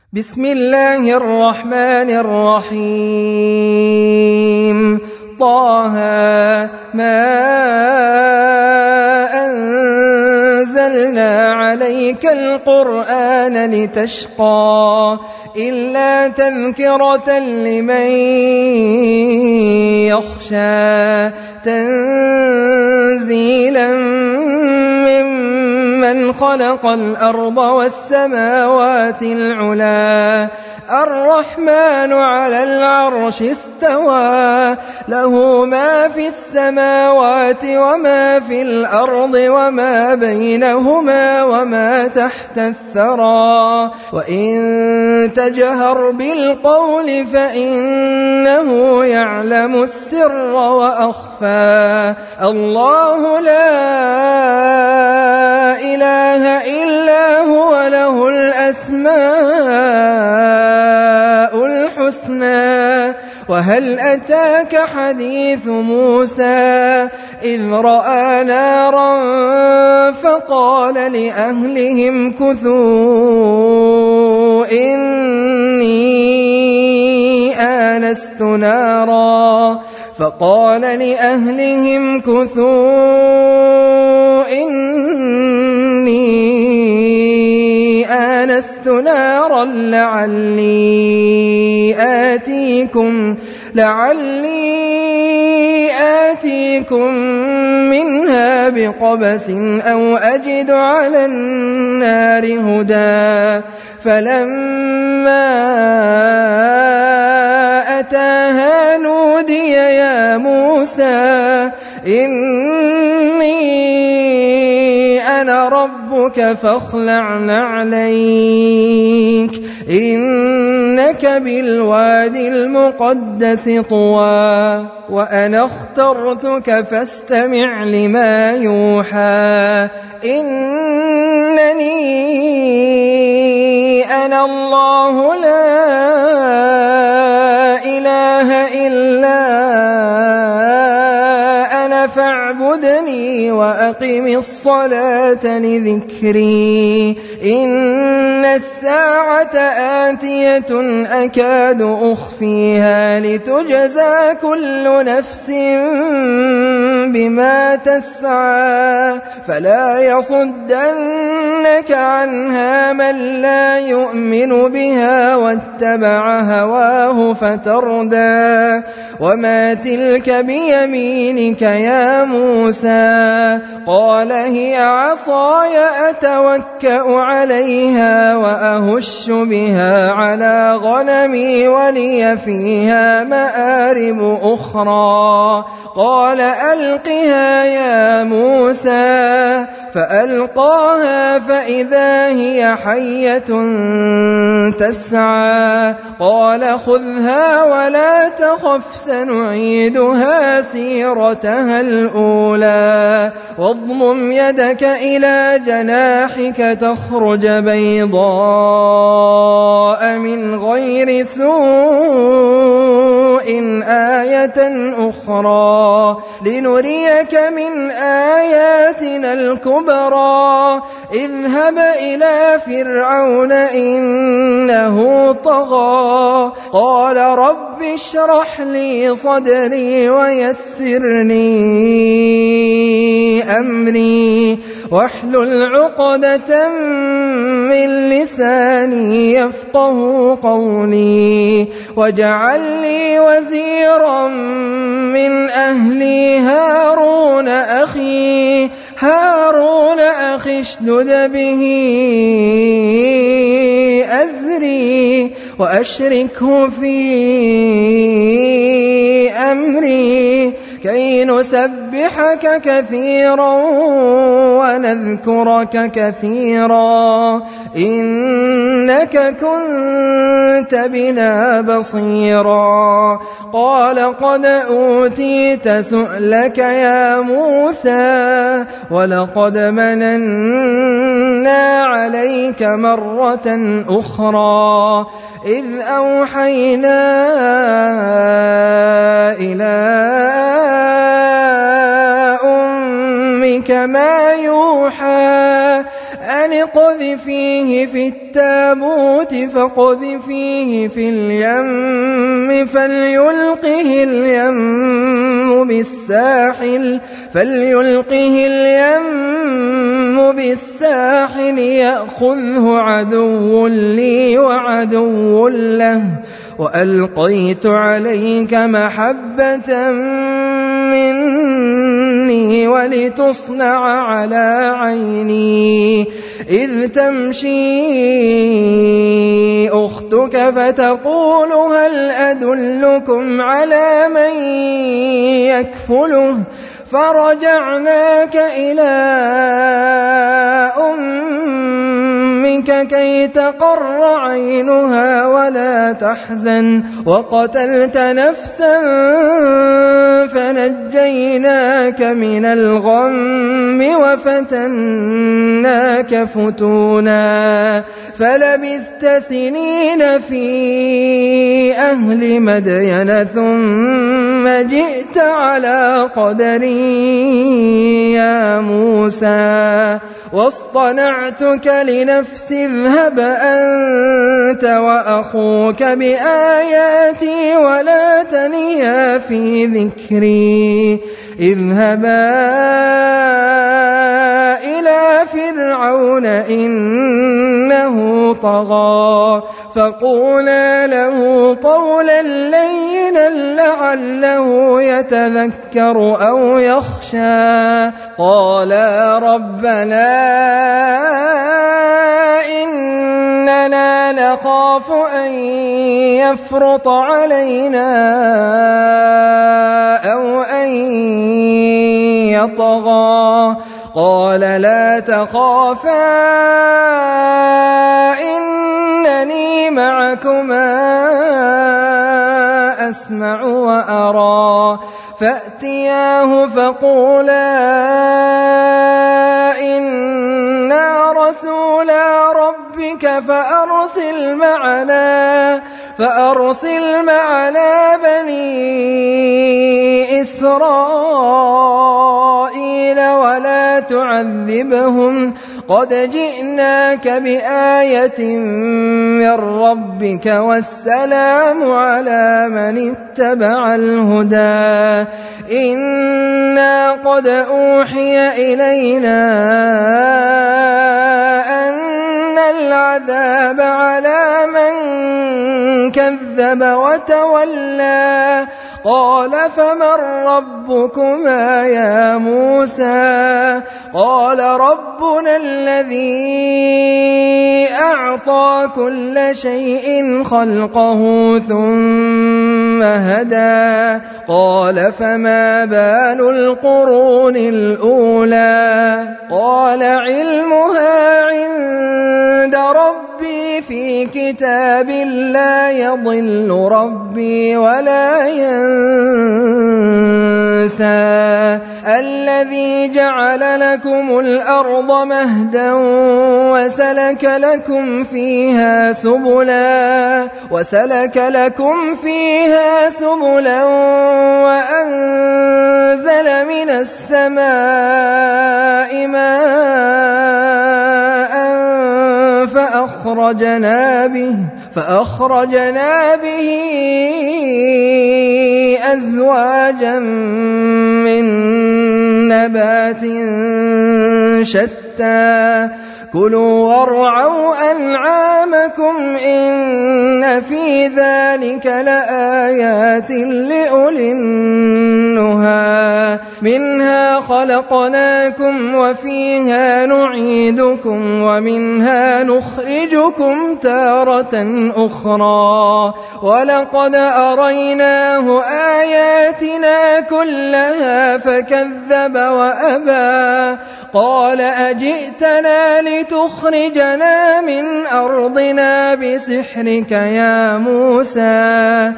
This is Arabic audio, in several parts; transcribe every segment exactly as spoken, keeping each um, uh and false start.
بسم الله الرحمن الرحيم طه ما أنزلنا عليك القرآن لتشقى إلا تذكرة لمن يخشى تنزيلا ممن خلق الأرض والسماوات العلى الرحمن على العرش استوى له ما في السماوات وما في الأرض وما بينهما وما تحت الثرى وإن تجهر بالقول فإنه يعلم السر وأخفى الله لا إله إلا هو له الأسماء الحسنى وهل أتاك حديث موسى إذ رأى نارا فقال لأهلهم كثوا إني آنست نارا فقال لأهلهم كثوا إني آنست نارا لعلي آتيكم لعلي آتيكم منها بقبس أو أجد على النار هدى فلما أتاها نودي يا موسى إني أنا ربك فاخلع نعليك إنك بالوادي المقدس طوى وأنا اخترتك فاستمع لما يوحى إنني أنا الله لا إله إلا أنا فاعبدني وأقم الصلاة لذكري إن الساعة آتية أكاد أخفيها لتجزى كل نفس بما تسعى فلا يصدنك عنها من لا يؤمن بها واتبع هواه فتردى وما تلك بيمينك يا موسى قال هي عصاي أتوكأ عليها وأهش بها على غنمي ولي فيها مآرب أخرى قال ألقها يا موسى فألقاها فإذا هي حية تسعى قال خذها ولا تخف سنعيدها سيرتها الأولى واضمم يدك إلى جناحك تخرج بيضاء من غير سوء آية أخرى لنريك من آياتنا الكبرى اذهب إلى فرعون إنه طغى قال رب اشرح لي صدري ويسرني أمري واحلل عقدة من لساني يفقه قولي واجعل لي وزيرا من أهلي هارون أخي هارون أخي اشدد به أزري وأشركه في أمري كي نسبحك كثيرا ونذكرك كثيرا إنك كنت بنا بصيرا قال قد أوتيت سؤلك يا موسى ولقد مننا عليك مرة أخرى إذ أوحينا إلى أمك ما يوحى أن الآن اقذفيه في التابوت فاقذفيه في اليم فليلقه اليم بالساحل فليلقه اليم بالساحل يأخذه عدو لي وعدو له وألقيت عليك محبة مني ولتصنع على عيني إذ تمشي أختك فتقول هل أدلكم على من يكفله فرجعناك إلى أمك كي تقر عينها ولا تحزن وقتلت نفسا فنجيناك من الغم وفتناك فتونا فلبثت سنين في أهل مدين ثم جئت على قدري يا موسى واصطنعتك لنفسي اذهب أنت وأخوك بآياتي ولا تنيا في ذكري اذهبا إلى فرعون إنه طغى فقولا له قولا لينا لعله يتذكر أو يخشى قالا ربنا إننا نخاف أن يفرط علينا أو أن يطغى قال لا تخافا إنني معكما أسمع وأرى فأتياه فقولا إنا رسولا ربك فأرسل معنا فأرسل معنا بني إسرائيل ولا تعذبهم قد جئناك بآية من ربك والسلام على من اتبع الهدى إنا قد أوحي إلينا أن العذاب على من كذب وتولى قال فمن ربكما يا موسى قال ربنا الذي أعطى كل شيء خلقه ثم هدى قال فما بال القرون الأولى قال علمها عند ربي في كتاب لا يضل ربي ولا ينسى الذي جعل لكم الأرض مهدا وسلك لكم فيها سبلا وسلك لكم فيها سبلا وأنزل من السماء ماء فأخرجنا به فأخرجنا به أزواجا من نبات شتى كلوا وارعوا أنعامكم إن في ذلك لآيات لأولي النهى منها خلقناكم وفيها نعيدكم ومنها نخرجكم تارة أخرى ولقد أريناه آياتنا كلها فكذب وأبى قال أجئتنا لتخرجنا من أرضنا بسحرك يا موسى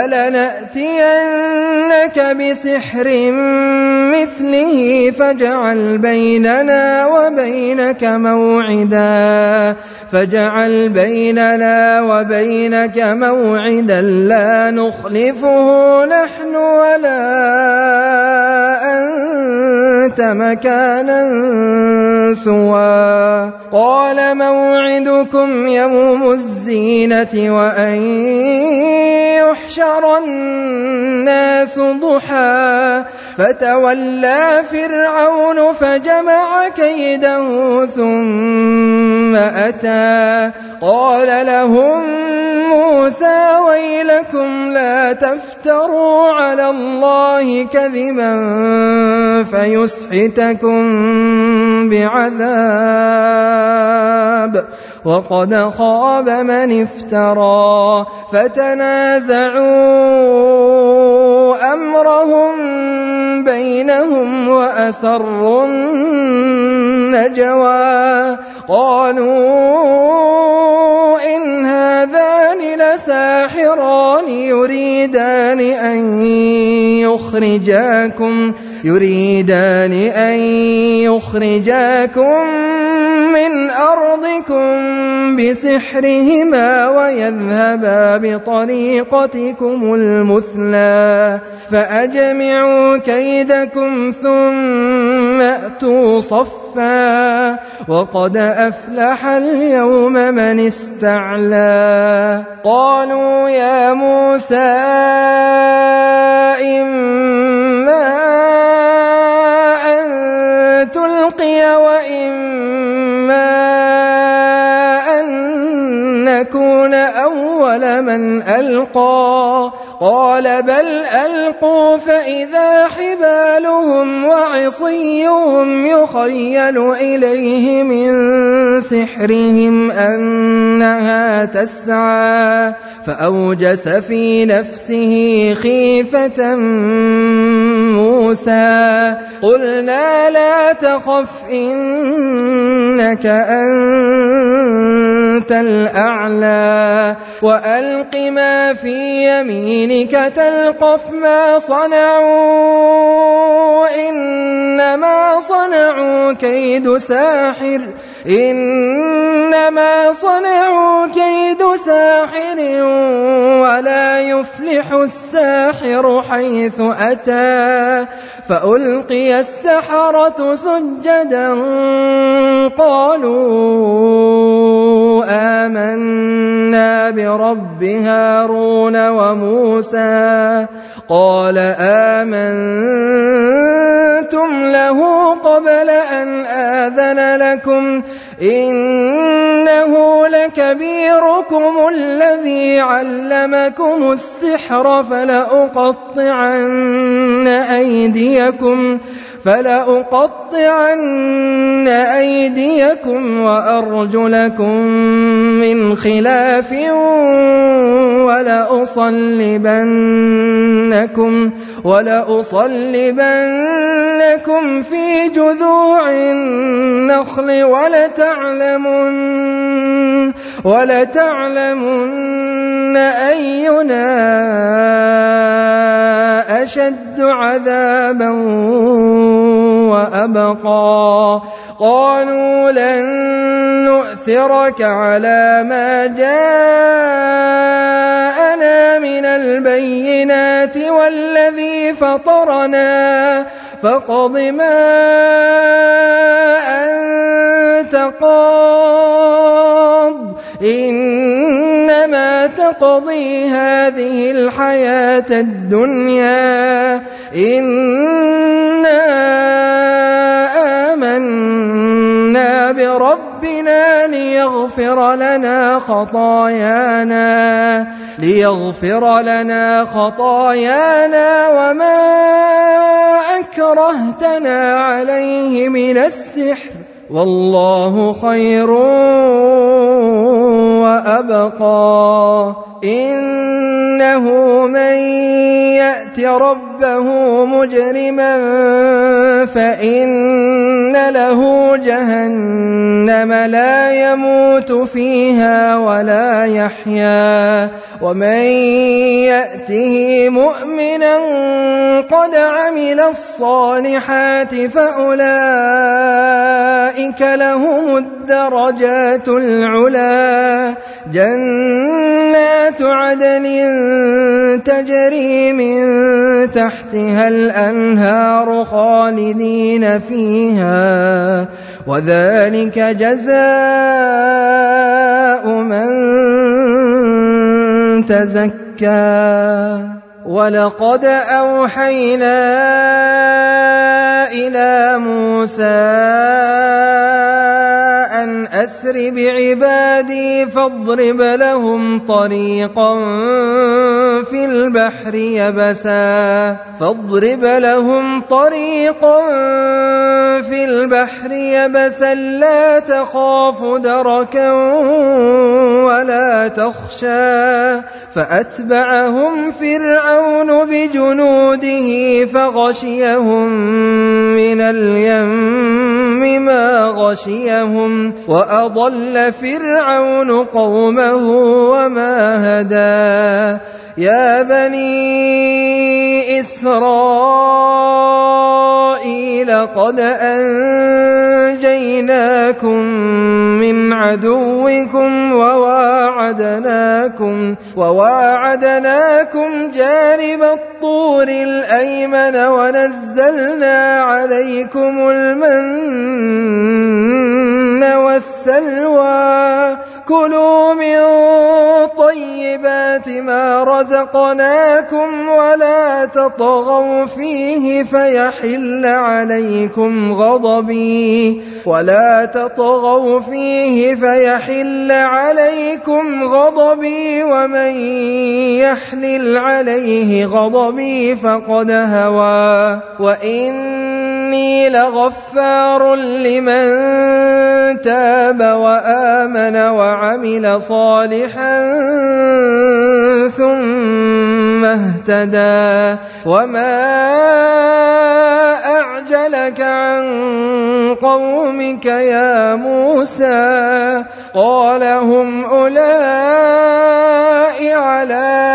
فلنأتينك بسحر مثله فاجعل بيننا وبينك موعدا فاجعل بيننا وبينك موعدا لا نخلفه نحن ولا أنت وأنت مكانا سوى قال موعدكم يوم الزينة وأن يحشر الناس ضحى فتولى فرعون فجمع كيده ثم أتى قال لهم موسى ويلكم لا تفتروا على الله كذبا فيسحتكم بعذاب وقد خاب من افترى فتنازعوا أمرهم بينهم وأسروا النجوى قالوا إن هذان لساحران يريدان أن يخرجاكم يريدان أن يخرجاكم من أرضكم بسحرهما ويذهبا بطريقتكم المثلى فأجمعوا كيدكم ثم أتوا صفا وقد أفلح اليوم من استعلى قالوا يا موسى إما أن تلقي وإما أن نكون أول من ألقى قال بل ألقوا فإذا حبالهم وعصيهم يخيل إليه من سحرهم أنها تسعى فأوجس في نفسه خيفة موسى قلنا لا تخف إنك أنت الأعلى وألق ما في يمينك تلقف ما صنعوا إنما صنعوا كيد ساحر إنما صنعوا كيد ساحر ولا يفلح الساحر حيث أتى فألقي السحرة سجدا قالوا آمنا برب هارون وموسى قال آمنتم له قبل أن آذن لكم إنه لكبيركم الذي علمكم السحر فلأقطعن أيديكم فلأقطعن أيديكم وأرجلكم من خلاف ولأصلبنكم ولأصلبنكم في جذوع النخل ولتعلمن ولتعلمن أينا أشد عذابا وأبقى قالوا لن نؤثرك على ما جاءنا من البينات والذي فطرنا فاقض ما أنت قاض إنما تقضي هذه الحياة الدنيا إنا آمنا بربنا ليغفر لنا خطايانا ليغفر لنا خطايانا وما أكرهتنا عليه من السحر والله خير وأبقى إنه من يأت ربه مجرما فإن له جهنم لا يموت فيها ولا يحيا ومن يأته مؤمنا قد عمل الصالحات فأولئك لهم الدرجات العلا جنات جنات عدن تجري من تحتها الأنهار خالدين فيها وذلك جزاء من تزكى. ولقد أوحينا إلى موسى أن أسر بعبادي فاضرب لهم طريقا في البحر يبسا فاضرب لهم طريقا في البحر يبسا لا تخاف دركا ولا تخشى فأتبعهم فرعون بجنوده فغشيهم من اليم ما غشيهم وأضل فرعون قومه وما هدى. يا بني إسرائيل قد أنجيناكم من عدوكم وواعدناكم, وواعدناكم جانب الطور الأيمن ونزلنا عليكم المن والسلوى كلوا من طيبات ما رزقناكم ولا تطغوا فيه فيحل عليكم غضبي ولا تطغوا فيه فيحل عليكم غضبي ومن يحلل عليه غضبي فقد هوى وإني لغفار لمن تاب وآمن وعمل صالحا ثم اهتدى. وما أعجلك عن قومك يا موسى قال هم أولئك على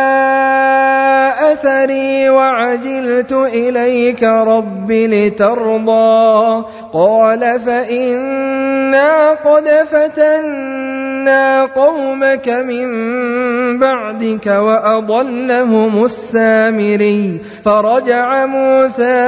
أثري وعجلت إليك رب لترضى قال فإنا قد فتنا قومك من بعدك وأضلهم السامري. فرجع موسى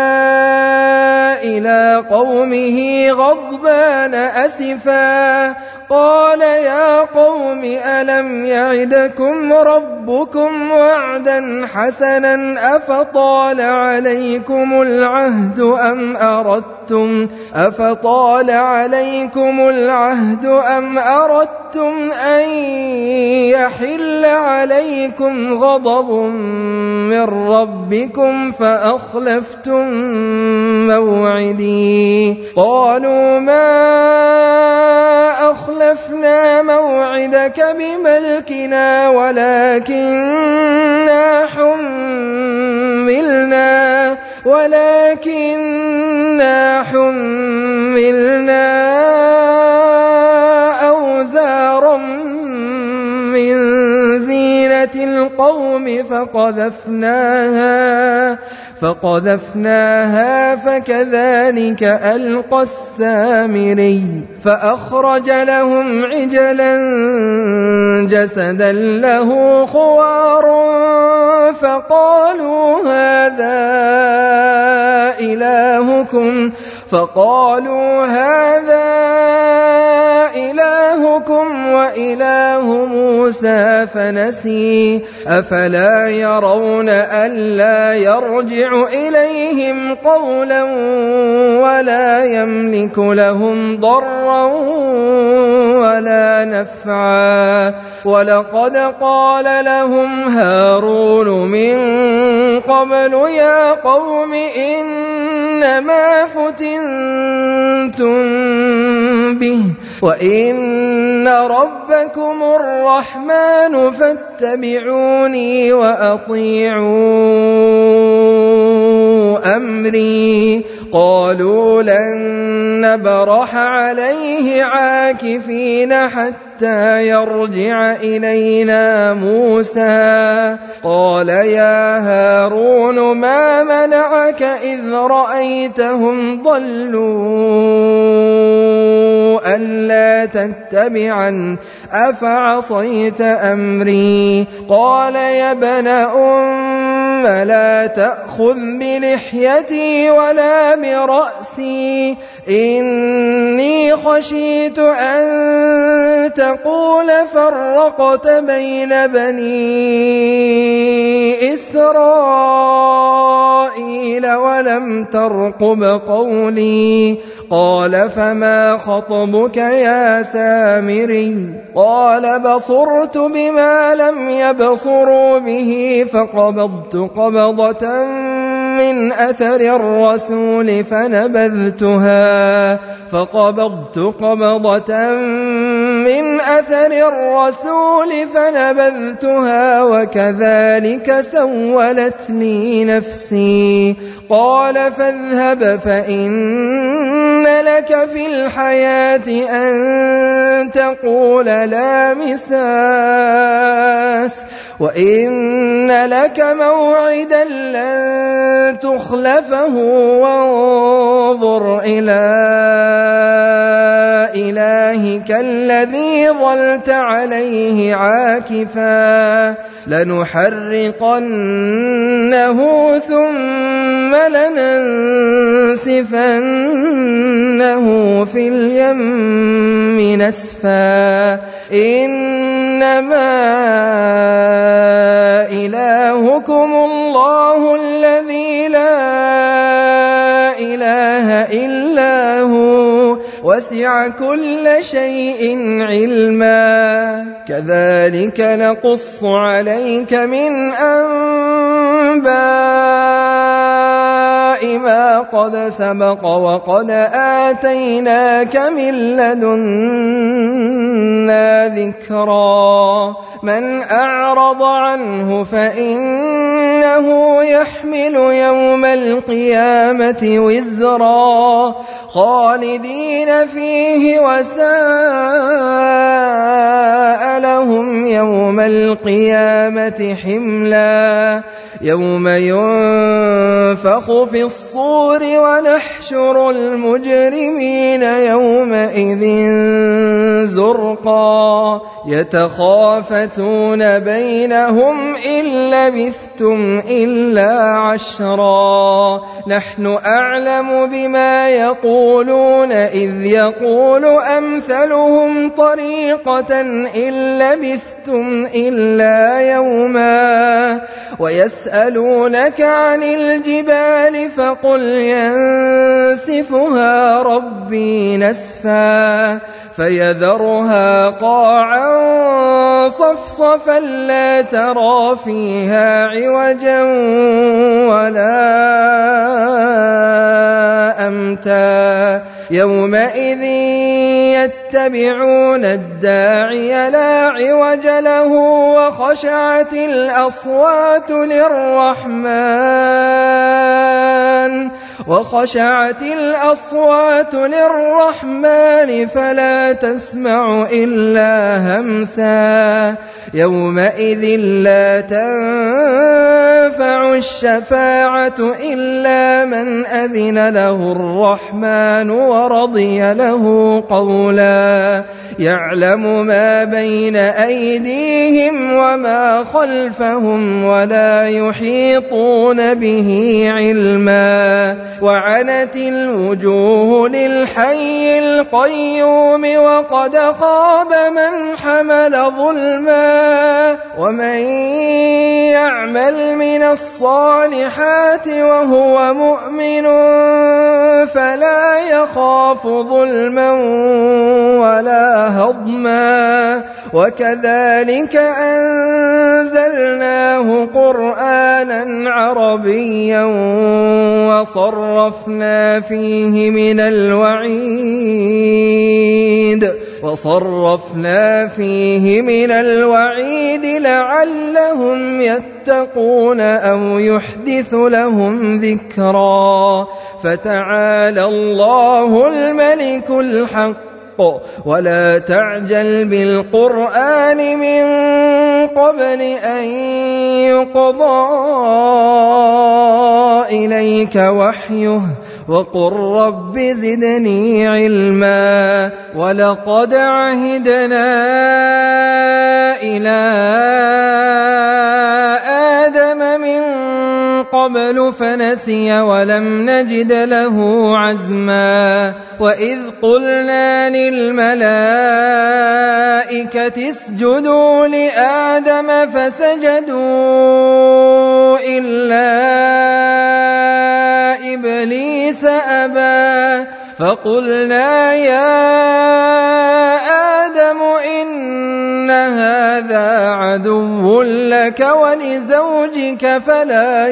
إلى قومه غضبان أسفا قال يا قوم ألم يعدكم ربكم وعدا حسنا أفطال عليكم العهد أم أردتم أفطال عليكم العهد أم أردتم أن يحل عليكم غضب من ربكم فأخلفتم موعدي. قالوا ما أخلفنا موعدك بملكنا ولكننا حملنا ولكننا حملنا أوزارا من زينة القوم فقذفناها فقذفناها فكذلك ألقى السامري. فأخرج لهم عجلا جسدا له خوار فقالوا هذا إلهكم فقالوا هذا إلهكم وإله موسى فنسي. أفلا يرون ألا يرجع إليهم قولا ولا يملك لهم ضرا ولا نفعا. ولقد قال لهم هارون من قبل يا قوم إنما فتنتم به وإن ربكم الرحمن فاتبعوني وأطيعوا أمري. قالوا لن نبرح عليه عاكفين حتى يرجع إلينا موسى قال يا هارون ما منعك إذ رأيتهم ضلوا ألا تتبعا أفعصيت أمري قال يا ابن أم لا تأخذ بلحيتي ولا برأسي إني خشيت أن تقول فرقت بين بني إسرائيل ولم ترقب قولي قال فما خطبك يا سامري قال بصرت بما لم يبصروا به فقبضت قبضة من أثر الرسول فنبذتها فقبضت قبضة من أثر الرسول فنبذتها وكذلك سولت لي نفسي قال فاذهب فإن لك في الحياة أن تقول لا مساس وإن لك موعدا لن تخلفه وانظر إلى إلهك الذي ظلت عليه عاكفا لنحرقنه ثم لننسفنه في اليم نسفا إنما إلهكم الله الذي لا إله إلا هو وسع كل شيء علما كذلك نقص عليك من أنباء ما قد سبق وقد آتيناك من لدنا ذكرا من أعرض عنه فإنه يحمل يوم القيامة وزرا خالدين فيه وساء لهم يوم القيامة حملا يوم ينفخ في الصور ونحشر المجرمين يومئذ زرقا يتخافتون بينهم إن لبثتم إلا عشرا نحن أعلم بما يقولون إذ يقول أمثلهم طريقة إن لبثتم إلا يوما ويسألونك عن الجبال فقل ينسفها ربي نسفا فيذرها قاعا صفصفا لا ترى فيها عوجا ولا أمتا يومئذ يتبعون الداعي لا عوج له وخشعت الأصوات للرحمن وخشعت الأصوات للرحمن فلا تسمع إلا همسا يومئذ لا تنفع الشفاعة إلا من أذن له الرحمن ورضي له قولا يعلم ما بين أيديهم وما خلفهم ولا يحيطون به علما وعنت الوجوه للحي القيوم وقد خاب من حمل ظلما ومن يعمل من الصالحات وهو مؤمن فلا يخاف ظلما ولا هضما وكذلك أنزلناه قرآنا عربيا وصرفنا فيه من الوعيد فصرفنا فيه من الوعيد لعلهم يتقون أو يحدث لهم ذكرا فتعالى الله الملك الحق ولا تعجل بالقرآن من قبل أن يقضى إليك وحيه وقل رب زدني علما ولقد عهدنا إلى آدم من قبل فنسي ولم نجد له عزما وإذ قلنا للملائكة اسجدوا لآدم فسجدوا إلا إبليس أبى فقلنا يا آدم إن هذا عدو لك ولزوجك فلا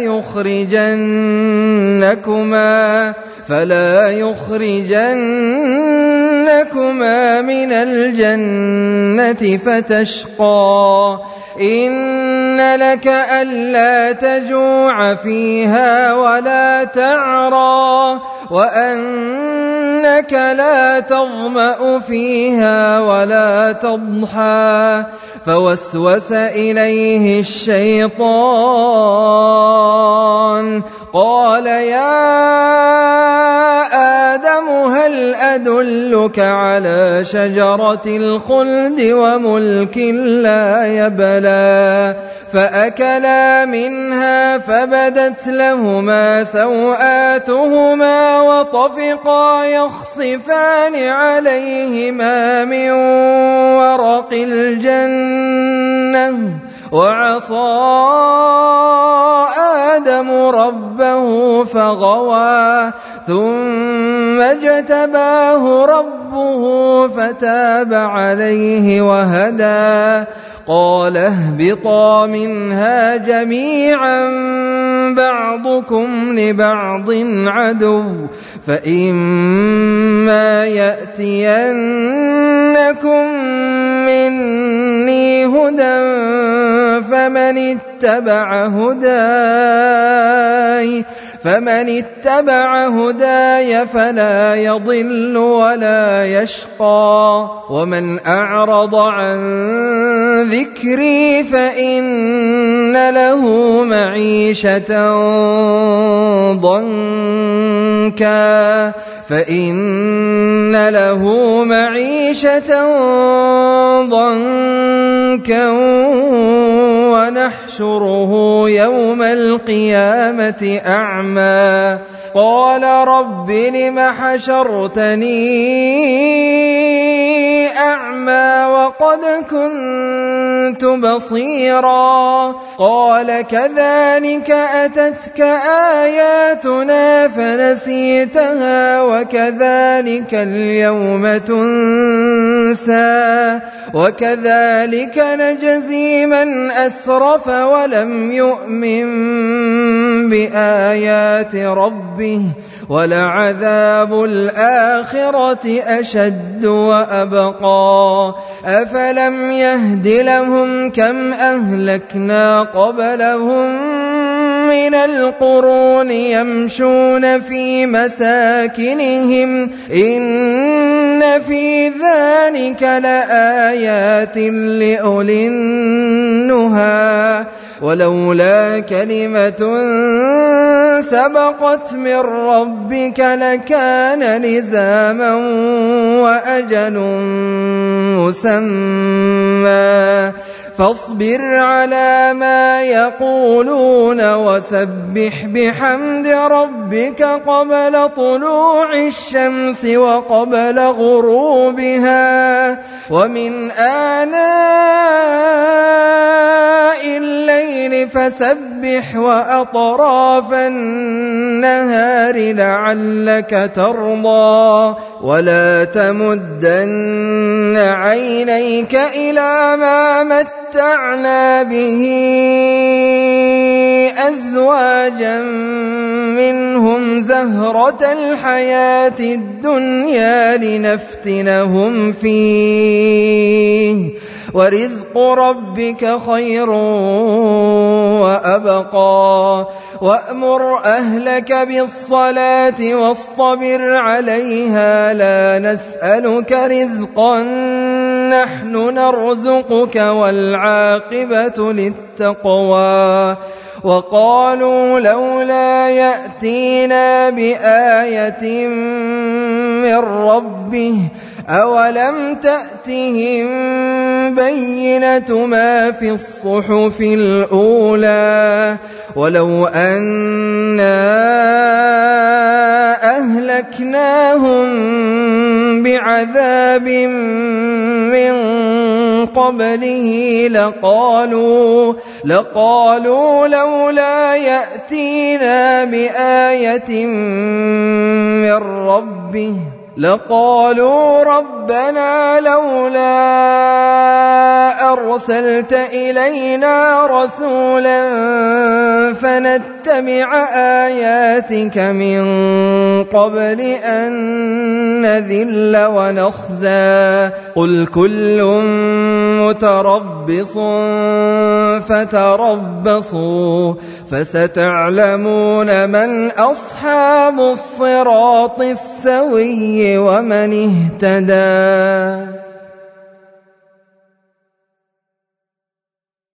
يخرجنكما فلا يخرجنكما من الجنة فتشقى إن لك ألا تجوع فيها ولا تعرى وأنك لا تظمأ فيها ولا تضحى فوسوس إليه الشيطان قال يا آدم هل أدلك على شجرة الخلد وملك لا يبلى فأكلا منها فبدت لهما سوآتهما وطفقا يخصفان عليهما من ورق الجنة وعصى آدم ربه فغوى ثم اجتباه ربه فتاب عليه وهدى قال اهبطا منها جميعا بعضكم لبعض عدو فإما يأتينكم مني هدى فمن اتبع هداي فمن اتبع هداي فلا يضل ولا يشقى ومن أعرض عن ذكري فإن له معيشة ضنكا فإن له معيشة ضنكا ونحشره يوم القيامة أعمى قال رب لم حشرتني أعمى وقد كنت بصيرا قال كذلك أتتك آياتنا فنسيتها وكذلك اليوم تنسى وكذلك نجزي من أسرف ولم يؤمن بآيات ربه ولعذاب الآخرة أشد وأبقى أفلم يهد لهم كم أهلكنا قبلهم من القرون يمشون في مساكنهم إن في ذلك لآيات لأولي النهى ولولا كلمة سبقت من ربك لكان لزاما وأجل مسمى فاصبر على ما يقولون وسبح بحمد ربك قبل طلوع الشمس وقبل غروبها ومن آناء الليل فسبح وأطراف النهار لعلك ترضى ولا تمدن عينيك إلى ما متعنا به أزواجا منهم زهرة الحياة الدنيا لنفتنهم فيه ورزق ربك خير وأبقى وأمر أهلك بالصلاة واصطبر عليها لا نسألك رزقا نحن نرزقك والعاقبة للتقوى وقالوا لولا يأتينا بآية من ربه أولم تأتهم بينة ما في الصحف الأولى ولو أنا أهلكناهم بعذاب من قبله لقالوا لقالوا لولا يأتينا بآية من ربه لقالوا ربنا لولا أرسلت إلينا رسولا فنتبع آياتك من قبل أن نذل ونخزى قل كل متربص فتربصوا فستعلمون من أصحاب الصراط السوي ومن اهتدى.